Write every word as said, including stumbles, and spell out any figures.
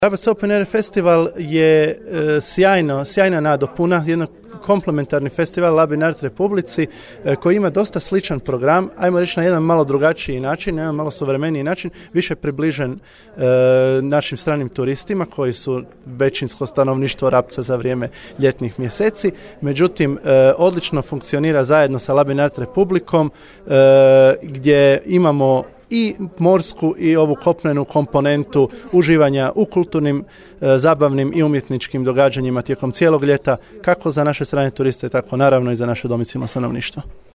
Labac Open Air Festival je e, sjajno, sjajna nadopuna, jedan komplementarni festival Labin Art Republici e, koji ima dosta sličan program, ajmo reći na jedan malo drugačiji način, na jedan malo suvremeniji način, više približen e, našim stranim turistima koji su većinsko stanovništvo Rabca za vrijeme ljetnih mjeseci. Međutim, e, odlično funkcionira zajedno sa Labin Art Republikom e, gdje imamo i morsku i ovu kopnenu komponentu uživanja u kulturnim, e, zabavnim i umjetničkim događanjima tijekom cijelog ljeta, kako za naše strane turiste, tako naravno i za naše domicilno stanovništvo.